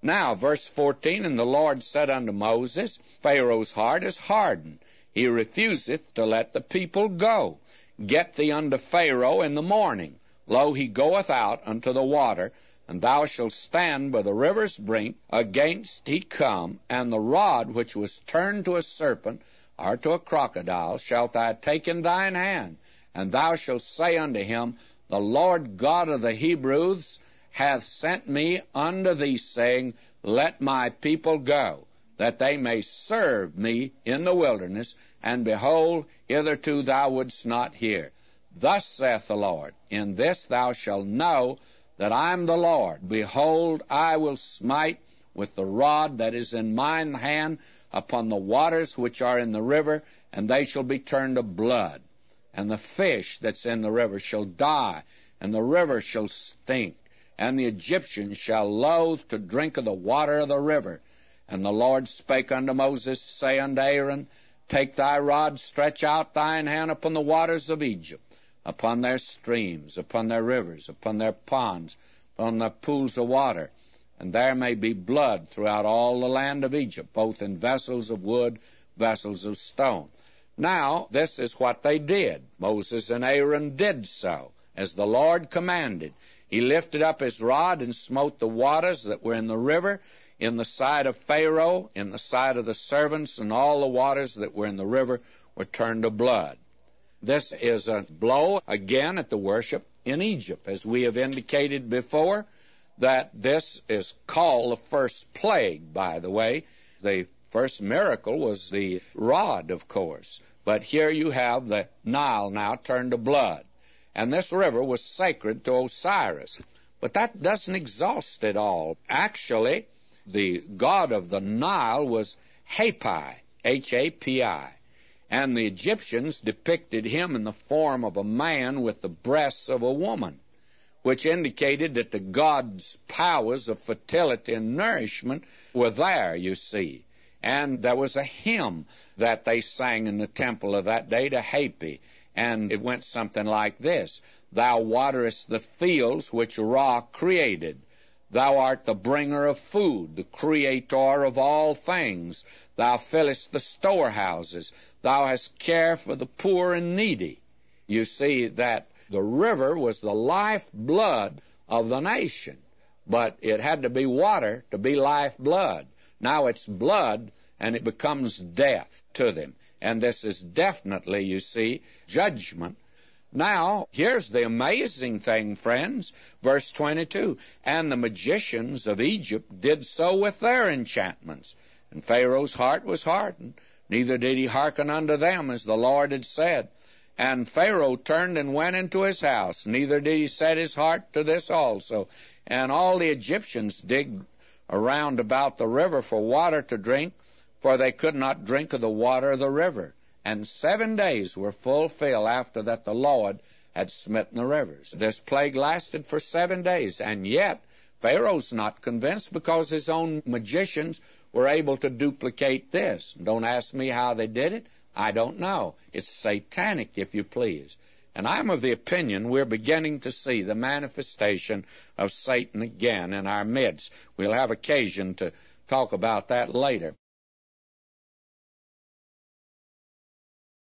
Now, verse 14, And the Lord said unto Moses, Pharaoh's heart is hardened. He refuseth to let the people go. Get thee unto Pharaoh in the morning. Lo, he goeth out unto the water, and thou shalt stand by the river's brink against he come, and the rod which was turned to a serpent or to a crocodile shalt thou take in thine hand, and thou shalt say unto him, The Lord God of the Hebrews hath sent me unto thee, saying, Let my people go, that they may serve me in the wilderness, and behold, hitherto thou wouldst not hear. Thus saith the Lord, In this thou shalt know that I am the Lord. Behold, I will smite with the rod that is in mine hand upon the waters which are in the river, and they shall be turned to blood. And the fish that's in the river shall die, and the river shall stink, and the Egyptians shall loathe to drink of the water of the river. And the Lord spake unto Moses, say unto Aaron, Take thy rod, stretch out thine hand upon the waters of Egypt, upon their streams, upon their rivers, upon their ponds, upon their pools of water, and there may be blood throughout all the land of Egypt, both in vessels of wood, vessels of stone. Now, this is what they did. Moses and Aaron did so, as the Lord commanded. He lifted up his rod and smote the waters that were in the river, in the sight of Pharaoh, in the sight of the servants, and all the waters that were in the river were turned to blood. This is a blow again at the worship in Egypt, as we have indicated before, that this is called the first plague, by the way. The first miracle was the rod, of course, but here you have the Nile now turned to blood. And this river was sacred to Osiris. But that doesn't exhaust it all. Actually, the god of the Nile was Hapi, H-A-P-I. And the Egyptians depicted him in the form of a man with the breasts of a woman, which indicated that the god's powers of fertility and nourishment were there, you see. And there was a hymn that they sang in the temple of that day to Hapi, and it went something like this: Thou waterest the fields which Ra created. Thou art the bringer of food, the creator of all things. Thou fillest the storehouses. Thou hast care for the poor and needy. You see that the river was the lifeblood of the nation, but it had to be water to be lifeblood. Now it's blood, and it becomes death to them. And this is definitely, you see, judgment. Now, here's the amazing thing, friends. Verse 22, And the magicians of Egypt did so with their enchantments. And Pharaoh's heart was hardened, neither did he hearken unto them, as the Lord had said. And Pharaoh turned and went into his house, neither did he set his heart to this also. And all the Egyptians digged around about the river for water to drink, for they could not drink of the water of the river. And 7 days were fulfilled after that the Lord had smitten the rivers. This plague lasted for 7 days, and yet Pharaoh's not convinced, because his own magicians were able to duplicate this. Don't ask me how they did it. I don't know. It's satanic, if you please. And I'm of the opinion we're beginning to see the manifestation of Satan again in our midst. We'll have occasion to talk about that later.